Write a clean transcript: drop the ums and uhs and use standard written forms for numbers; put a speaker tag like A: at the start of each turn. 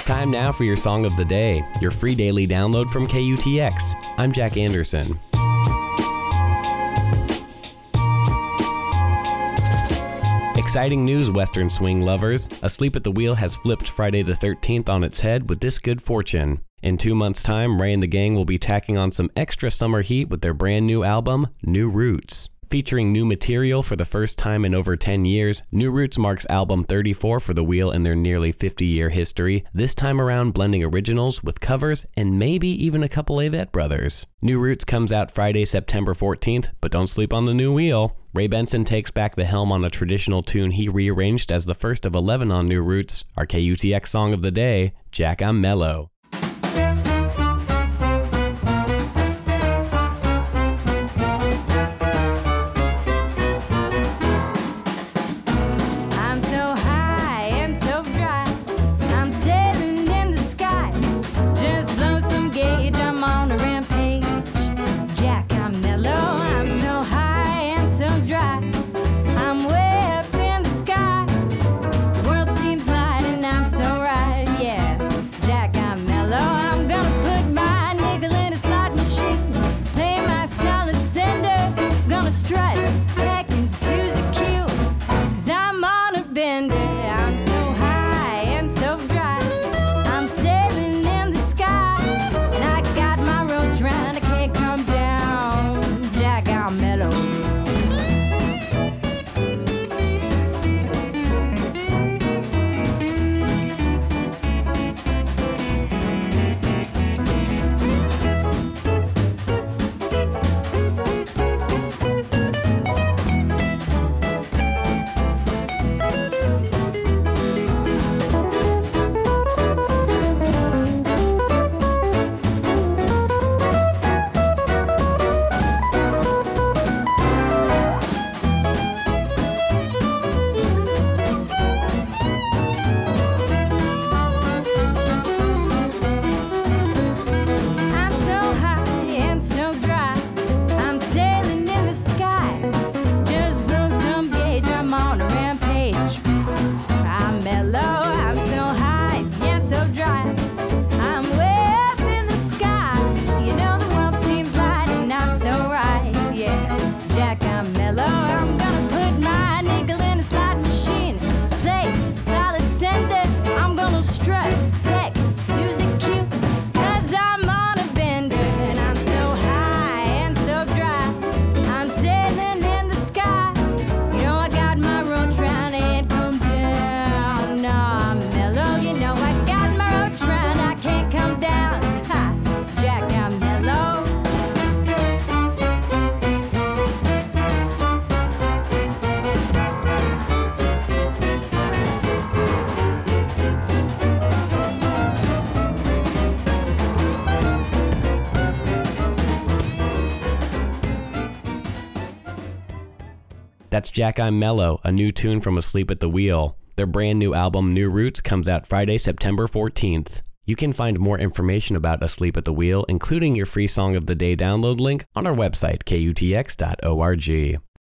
A: Time now for your Song of the Day, your free daily download from KUTX. I'm Jack Anderson. Exciting news, Western swing lovers. Asleep at the Wheel has flipped Friday the 13th on its head with this good fortune. In 2 months' time, Ray and the gang will be tacking on some extra summer heat with their brand new album, New Roots. Featuring new material for the first time in over 10 years, New Roots marks album 34 for the Wheel in their nearly 50-year history, this time around blending originals with covers and maybe even a couple Avett Brothers. New Roots comes out Friday, September 14th, but don't sleep on the new wheel. Ray Benson takes back the helm on a traditional tune he rearranged as the first of 11 on New Roots. Our KUTX Song of the Day, Jack, I'm Mellow. That's Jack, I'm Mellow, a new tune from Asleep at the Wheel. Their brand new album, New Roots, comes out Friday, September 14th. You can find more information about Asleep at the Wheel, including your free Song of the Day download link, on our website, kutx.org.